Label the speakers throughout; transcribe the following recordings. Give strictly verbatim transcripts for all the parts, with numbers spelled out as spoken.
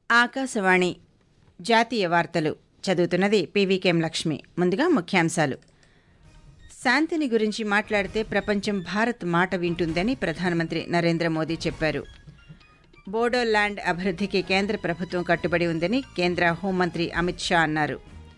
Speaker 1: ఆకాశవాణి జాతీయ వార్తలు చదువుతున్నది పీవీకేఎం లక్ష్మి. ముందుగా ముఖ్యాంశాలు. శాంతిని గురించి మాట్లాడితే ప్రపంచం భారత్ మాట వింటుందని ప్రధానమంత్రి నరేంద్ర మోదీ చెప్పారు. బోడోల్యాండ్ అభివృద్ధికి కేంద్ర ప్రభుత్వం కట్టుబడి ఉందని కేంద్ర హోంమంత్రి అమిత్ షా అన్నారు.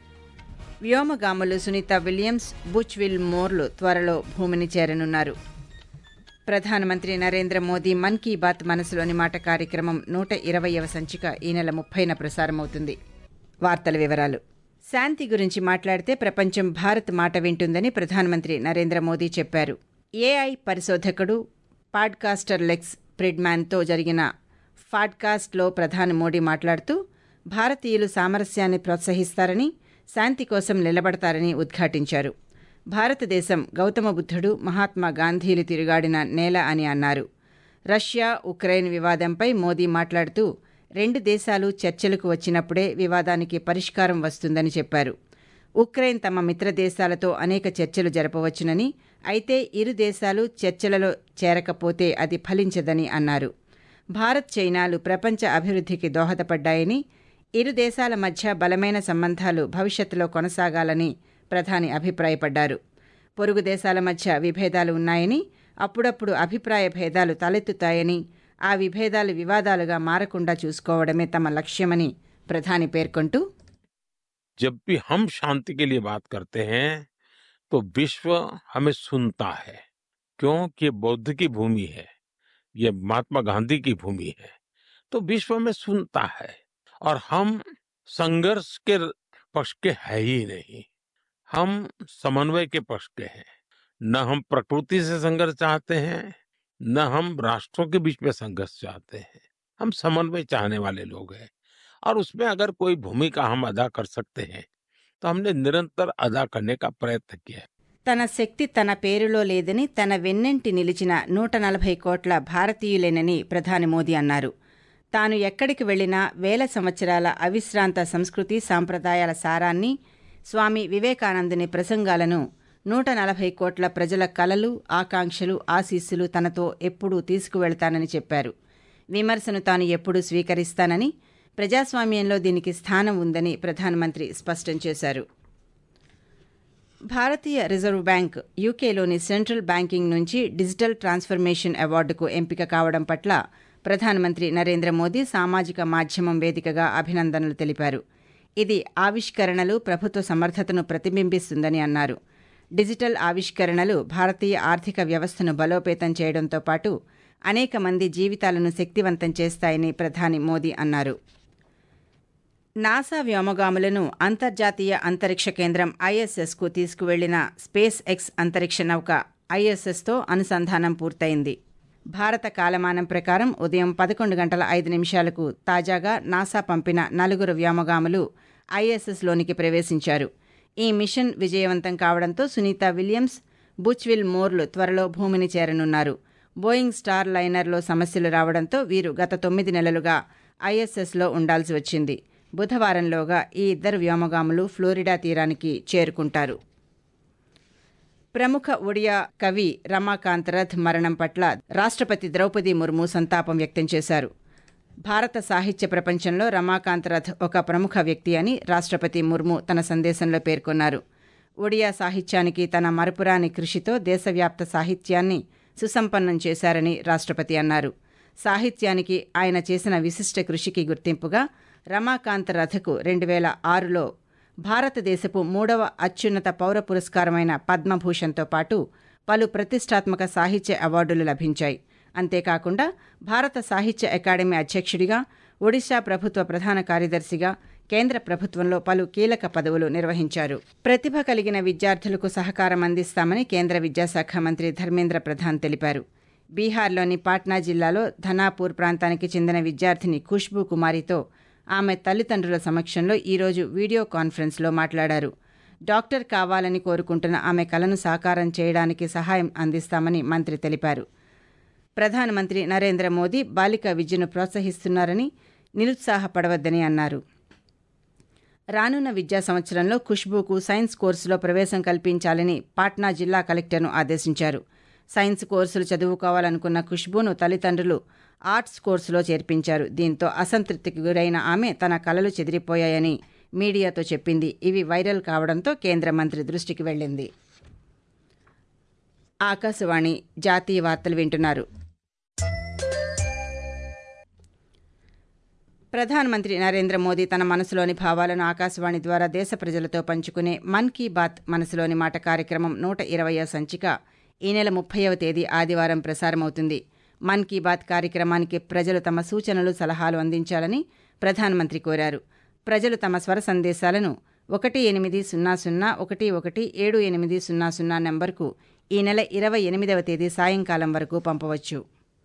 Speaker 1: వ్యోమగాములు సునీత విలియమ్స్, బుచ్ విల్ మోర్లు త్వరలో భూమిని చేరనున్నారు. ప్రధానమంత్రి నరేంద్ర మోదీ మన్ కీ బాత్ మనసులోని మాట కార్యక్రమం నూట ఇరవైవ సంచిక ఈ నెల ముప్పైన ప్రసారమవుతుంది. వార్తల వివరాలు. శాంతి గురించి మాట్లాడితే ప్రపంచం భారత్ మాట వింటుందని ప్రధానమంత్రి నరేంద్ర మోదీ చెప్పారు. ఏఐ పరిశోధకుడు పాడ్కాస్టర్ లెక్స్ ఫ్రిడ్మాన్తో జరిగిన పాడ్కాస్ట్లో ప్రధాని మోడీ మాట్లాడుతూ భారతీయులు సామరస్యాన్ని ప్రోత్సహిస్తారని, శాంతి కోసం నిలబడతారని ఉద్ఘాటించారు. భారతదేశం గౌతమ బుద్ధుడు, మహాత్మా గాంధీలు తిరుగాడిన నేల అని అన్నారు. రష్యా ఉక్రెయిన్ వివాదంపై మోదీ మాట్లాడుతూ రెండు దేశాలు చర్చలకు వచ్చినప్పుడే వివాదానికి పరిష్కారం వస్తుందని చెప్పారు. ఉక్రెయిన్ తమ మిత్ర దేశాలతో అనేక చర్చలు జరపవచ్చునని, అయితే ఇరు దేశాలు చర్చలలో చేరకపోతే అది ఫలించదని అన్నారు. భారత్ చైనాలు ప్రపంచ అభివృద్ధికి దోహదపడ్డాయని, ఇరు దేశాల మధ్య బలమైన సంబంధాలు భవిష్యత్తులో కొనసాగాలని ప్రధాని అభిప్రాయపడ్డారు. పొరుగు దేశాల మధ్య విభేదాలు ఉన్నాయని, అప్పుడప్పుడు అభిప్రాయ భేదాలు తలెత్తుతాయని, ఆ విభేదాలు వివాదాలుగా మారకుండా చూసుకోవడమే తమ లక్ష్యమని ప్రధాని పేర్కొంటూ,
Speaker 2: जब भी हम शांति के लिए बात करते हैं तो विश्व हमें सुनता है, क्योंकि ये बौद्ध की भूमि है, ये महात्मा गांधी की भूमि है, तो विश्व में सुनता है। और हम संघर्ष के पक्ष के है ही नहीं, हम समन्वय के पक्ष के हैं। न हम प्रकृति से संघर्ष चाहते हैं, न हम राष्ट्रों के बीच में संघर्ष चाहते हैं, हम समन्वय चाहने वाले लोग हैं। और उसमें अगर कोई भूमिका हम अदा कर सकते हैं तो हमने निरंतर अदा करने का प्रयत्न किया है.
Speaker 1: తన శక్తి తన పేరులో లేదని, తన వెన్నెంటి నిలిచిన నూట నలభై కోట్ల భారతీయులేనని ప్రధాని మోదీ అన్నారు. తాను ఎక్కడికి వెళ్లినా వేల సంవత్సరాల అవిశ్రాంత సంస్కృతి సాంప్రదాయాల సారాన్ని, స్వామి వివేకానందుని ప్రసంగాలను, నూట నలభై కోట్ల ప్రజల కలలు, ఆకాంక్షలు, ఆశీస్సులు తనతో ఎప్పుడూ తీసుకువెళ్తానని చెప్పారు. విమర్శను తాను ఎప్పుడూ స్వీకరిస్తానని, ప్రజాస్వామ్యంలో దీనికి స్థానం ఉందని ప్రధానమంత్రి స్పష్టం చేశారు. భారతీయ రిజర్వ్ బ్యాంక్ యూకేలోని సెంట్రల్ బ్యాంకింగ్ నుంచి డిజిటల్ ట్రాన్స్ఫర్మేషన్ అవార్డుకు ఎంపిక కావడం పట్ల ప్రధానమంత్రి నరేంద్ర మోదీ సామాజిక మాధ్యమం వేదికగా అభినందనలు తెలిపారు. ఇది ఆవిష్కరణలు, ప్రభుత్వ సమర్థతను ప్రతిబింబిస్తుందని అన్నారు. డిజిటల్ ఆవిష్కరణలు భారతీయ ఆర్థిక వ్యవస్థను బలోపేతం చేయడంతో పాటు అనేక మంది జీవితాలను శక్తివంతం చేస్తాయని ప్రధాని మోదీ అన్నారు. నాసా వ్యోమగాములను అంతర్జాతీయ అంతరిక్ష కేంద్రం ఐఎస్ఎస్కు తీసుకువెళ్లిన స్పేస్ ఎక్స్ అంతరిక్ష నౌక ఐఎస్ఎస్తో అనుసంధానం పూర్తయింది. భారత కాలమానం ప్రకారం ఉదయం పదకొండు గంటల ఐదు నిమిషాలకు తాజాగా నాసా పంపిన నలుగురు వ్యోమగాములు ఐఎస్ఎస్లోనికి ప్రవేశించారు. ఈ మిషన్ విజయవంతం కావడంతో సునీత విలియమ్స్, బుచ్ విల్ మోర్లు త్వరలో భూమిని చేరనున్నారు. బోయింగ్ స్టార్ లైనర్లో సమస్యలు రావడంతో వీరు గత తొమ్మిది నెలలుగా ఐఎస్ఎస్లో ఉండాల్సి వచ్చింది. బుధవారంలోగా ఈ ఇద్దరు వ్యోమగాములు ఫ్లోరిడా తీరానికి చేరుకుంటారు. ప్రముఖ ఒడియా కవి రమాకాంత్ రథ్ మరణం పట్ల రాష్ట్రపతి ద్రౌపది ముర్ము సంతాపం వ్యక్తం చేశారు. భారత సాహిత్య ప్రపంచంలో రమాకాంత్ రథ్ ఒక ప్రముఖ వ్యక్తి అని రాష్ట్రపతి ముర్ము తన సందేశంలో పేర్కొన్నారు. ఒడియా సాహిత్యానికి తన మరపురాని కృషితో దేశవ్యాప్త సాహిత్యాన్ని సుసంపన్నం చేశారని రాష్ట్రపతి అన్నారు. సాహిత్యానికి ఆయన చేసిన విశిష్ట కృషికి గుర్తింపుగా రమాకాంత్ రథకు రెండు వేల ఆరులో భారతదేశపు మూడవ అత్యున్నత పౌర పురస్కారమైన పద్మభూషణ్తో పాటు పలు ప్రతిష్టాత్మక సాహిత్య అవార్డులు లభించాయి. అంతేకాకుండా భారత సాహిత్య అకాడమీ అధ్యక్షుడిగా, ఒడిశా ప్రభుత్వ ప్రధాన కార్యదర్శిగా కేంద్ర ప్రభుత్వంలో పలు కీలక పదవులు నిర్వహించారు. ప్రతిభ కలిగిన విద్యార్థులకు సహకారం అందిస్తామని కేంద్ర విద్యాశాఖ మంత్రి ధర్మేంద్ర ప్రధాన్ తెలిపారు. బీహార్లోని పాట్నా జిల్లాలో ధనాపూర్ ప్రాంతానికి చెందిన విద్యార్థిని ఖుష్బూ కుమారితో ఆమె తల్లిదండ్రుల సమక్షంలో ఈరోజు వీడియో కాన్ఫరెన్స్లో మాట్లాడారు. డాక్టర్ కావాలని కోరుకుంటున్న ఆమె కలను సాకారం చేయడానికి సహాయం అందిస్తామని మంత్రి తెలిపారు. ప్రధానమంత్రి నరేంద్ర మోదీ బాలికా విద్యను ప్రోత్సహిస్తున్నారని, నిరుత్సాహపడవద్దని అన్నారు. రానున్న విద్యా సంవత్సరంలో ఖుష్బూకు సైన్స్ కోర్సులో ప్రవేశం కల్పించాలని పాట్నా జిల్లా కలెక్టర్ను ఆదేశించారు. సైన్స్ కోర్సులు చదువుకోవాలనుకున్న ఖుష్బూను తల్లిదండ్రులు ఆర్ట్స్ కోర్సులో చేర్పించారు. దీంతో అసంతృప్తికి గురైన ఆమె తన కలలు చెదిరిపోయాయని మీడియాతో చెప్పింది. ఇవి వైరల్ కావడంతో కేంద్ర మంత్రి దృష్టికి వెళ్ళింది. ఆకాశవాణి జాతీయ వార్తలు వింటున్నారు. ప్రధానమంత్రి నరేంద్ర మోదీ తన మనసులోని భావాలను ఆకాశవాణి ద్వారా దేశ ప్రజలతో పంచుకునే మన్ కీ బాత్ మనసులోని మాట కార్యక్రమం నూట ఇరవయవ సంచిక ఈ నెల ముప్పైవ తేదీ ఆదివారం ప్రసారమవుతుంది. మన్ కీ బాత్ కార్యక్రమానికి ప్రజలు తమ సూచనలు సలహాలు అందించాలని ప్రధానమంత్రి కోరారు. ప్రజలు తమ స్వర సందేశాలను ఒకటి ఎనిమిది సున్నా సున్నా ఒకటి ఒకటి ఏడు ఎనిమిది సున్నా సున్నా నెంబర్కు ఈ నెల ఇరవై ఎనిమిదవ తేదీ సాయంకాలం వరకు పంపవచ్చు.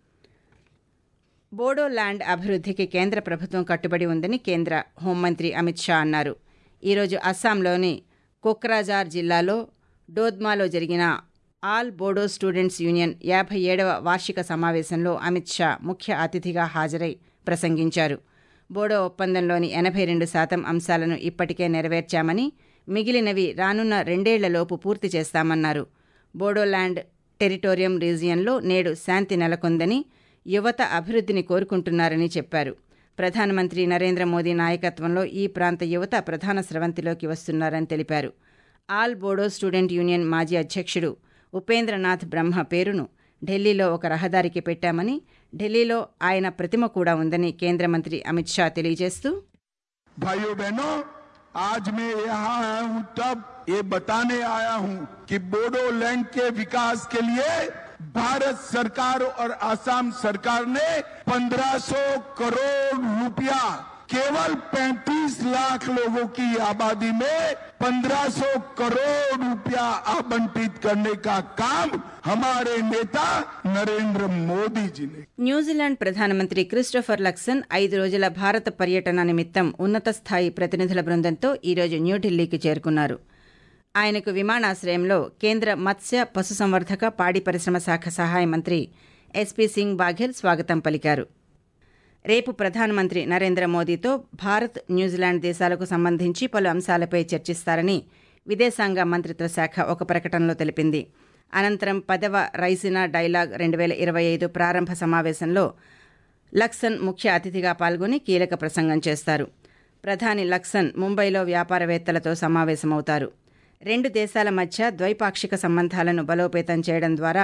Speaker 1: బోడో ల్యాండ్ అభివృద్ధికి కేంద్ర ప్రభుత్వం కట్టుబడి ఉందని కేంద్ర హోంమంత్రి అమిత్ షా అన్నారు. ఈరోజు అస్సాంలోని కోక్రాజార్ జిల్లాలో డోద్మాలో జరిగిన ఆల్ బోడో స్టూడెంట్స్ యూనియన్ యాభై ఏడవ వార్షిక సమావేశంలో అమిత్ షా ముఖ్య అతిథిగా హాజరై ప్రసంగించారు. బోడో ఒప్పందంలోని ఎనభై రెండు శాతం అంశాలను ఇప్పటికే నెరవేర్చామని, మిగిలినవి రానున్న రెండేళ్లలోపు పూర్తి చేస్తామన్నారు. బోడోల్యాండ్ టెరిటోరియం రీజియన్లో నేడు శాంతి నెలకొందని, యువత అభివృద్ధిని కోరుకుంటున్నారని చెప్పారు. ప్రధానమంత్రి నరేంద్ర మోదీ నాయకత్వంలో ఈ ప్రాంత యువత ప్రధాన స్రవంతిలోకి వస్తున్నారని తెలిపారు. ఆల్ బోడో స్టూడెంట్ యూనియన్ మాజీ అధ్యక్షుడు ఉపేంద్రనాథ్ బ్రహ్మ పేరును ఢిల్లీలో ఒక రహదారికి పెట్టామని, ఢిల్లీలో ఆయన ప్రతిమ కూడా ఉందని కేంద్ర మంత్రి అమిత్ షా తెలియజేస్తూ,
Speaker 3: भाइयों बहनों, आज मैं यहाँ आया हूँ तब ये बताने आया हूँ कि बोडोलैंड के विकास के लिए भारत सरकार और असम सरकार ने पंद्रह सौ करोड़ रुपया केवल पैंतीस लाख लोगों की आबादी में पंद्रह सौ करोड़ रुपया आवंटित करने का काम हमारे नेता नरेंद्र मोदी जी ने.
Speaker 1: న్యూజిలాండ్ ప్రధానమంత్రి క్రిస్టోఫర్ లక్సన్ ఐదు రోజుల భారత పర్యటన నిమిత్తం ఉన్నత స్థాయి ప్రతినిధుల బృందంతో ఈరోజు న్యూఢిల్లీకి చేరుకున్నారు. ఆయనకు విమానాశ్రయంలో కేంద్ర మత్స్య పశుసంవర్ధక పాడి పరిశ్రమ శాఖ సహాయ మంత్రి ఎస్పీ సింగ్ బాఘెల్ స్వాగతం పలికారు. రేపు ప్రధానమంత్రి నరేంద్ర మోదీతో భారత్, న్యూజిలాండ్ దేశాలకు సంబంధించి పలు అంశాలపై చర్చిస్తారని విదేశాంగ మంత్రిత్వ శాఖ ఒక ప్రకటనలో తెలిపింది. అనంతరం పదవ రైసినా డైలాగ్ రెండు వేల ఇరవై ఐదు ప్రారంభ సమావేశంలో లక్సన్ ముఖ్య అతిథిగా పాల్గొని కీలక ప్రసంగం చేస్తారు. ప్రధాని లక్సన్ ముంబైలో వ్యాపారవేత్తలతో సమావేశమవుతారు. రెండు దేశాల మధ్య ద్వైపాక్షిక సంబంధాలను బలోపేతం చేయడం ద్వారా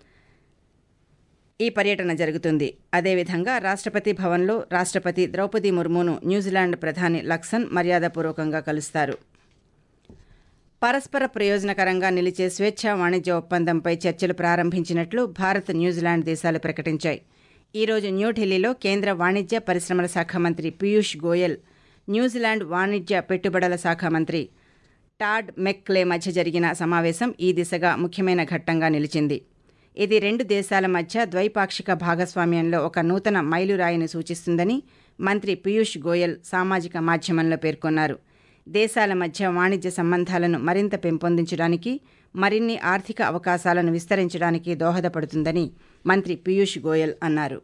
Speaker 1: ఈ పర్యటన జరుగుతుంది. అదేవిధంగా రాష్ట్రపతి భవన్లో రాష్ట్రపతి ద్రౌపది ముర్మును న్యూజిలాండ్ ప్రధాని లక్సన్ మర్యాదపూర్వకంగా కలుస్తారు. పరస్పర ప్రయోజనకరంగా నిలిచే స్వేచ్ఛా వాణిజ్య ఒప్పందంపై చర్చలు ప్రారంభించినట్లు భారత్, న్యూజిలాండ్ దేశాలు ప్రకటించాయి. ఈరోజు న్యూఢిల్లీలో కేంద్ర వాణిజ్య పరిశ్రమల శాఖ మంత్రి పీయూష్ గోయల్, న్యూజిలాండ్ వాణిజ్య పెట్టుబడుల శాఖ మంత్రి టాడ్ మెక్క్లే మధ్య జరిగిన సమావేశం ఈ దిశగా ముఖ్యమైన ఘట్టంగా నిలిచింది. ఇది రెండు దేశాల మధ్య ద్వైపాక్షిక భాగస్వామ్యంలో ఒక నూతన మైలురాయిని సూచిస్తుందని మంత్రి పీయూష్ గోయల్ సామాజిక మాధ్యమంలో పేర్కొన్నారు. దేశాల మధ్య వాణిజ్య సంబంధాలను మరింత పెంపొందించడానికి, మరిన్ని ఆర్థిక అవకాశాలను విస్తరించడానికి దోహదపడుతుందని మంత్రి పీయూష్ గోయల్ అన్నారు.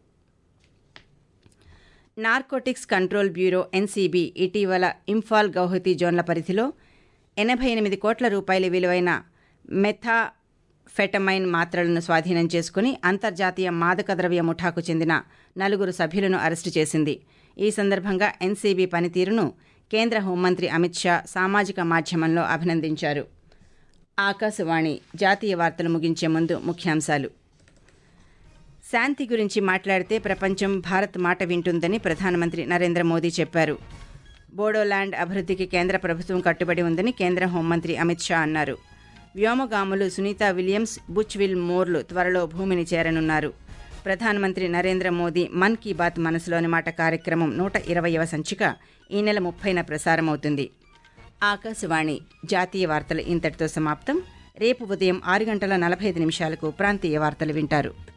Speaker 1: నార్కోటిక్స్ కంట్రోల్ బ్యూరో ఎన్సీబీ ఇటీవల ఇంఫాల్, గౌహతి జోన్ల పరిధిలో ఎనభై ఎనిమిది కోట్ల రూపాయల విలువైన మెథాఫెటమైన్ మాత్రలను స్వాధీనం చేసుకుని అంతర్జాతీయ మాదక ద్రవ్య ముఠాకు చెందిన నలుగురు సభ్యులను అరెస్టు చేసింది. ఈ సందర్భంగా ఎన్సీబీ పనితీరును కేంద్ర హోంమంత్రి అమిత్ షా సామాజిక మాధ్యమంలో అభినందించారు. ఆకాశవాణి జాతీయ వార్తలు ముగించే ముందు ముఖ్యాంశాలు. శాంతి గురించి మాట్లాడితే ప్రపంచం భారత్ మాట వింటుందని ప్రధానమంత్రి నరేంద్ర మోదీ చెప్పారు. బోడోల్యాండ్ అభివృద్ధికి కేంద్ర ప్రభుత్వం కట్టుబడి ఉందని కేంద్ర హోంమంత్రి అమిత్ షా అన్నారు. వ్యోమగాములు సునీతా విలియమ్స్, బుచ్ విల్ మోర్లు త్వరలో భూమిని చేరనున్నారు. ప్రధానమంత్రి నరేంద్ర మోదీ మన్ కీ బాత్ మనసులోని మాట కార్యక్రమం నూట ఇరవయవ సంచిక ఈ నెల ముప్పైన ప్రసారమవుతుంది. ఆకాశవాణి జాతీయ వార్తలు ఇంతటితో సమాప్తం. రేపు ఉదయం ఆరు గంటల నలభై ఐదు నిమిషాలకు ప్రాంతీయ వార్తలు వింటారు.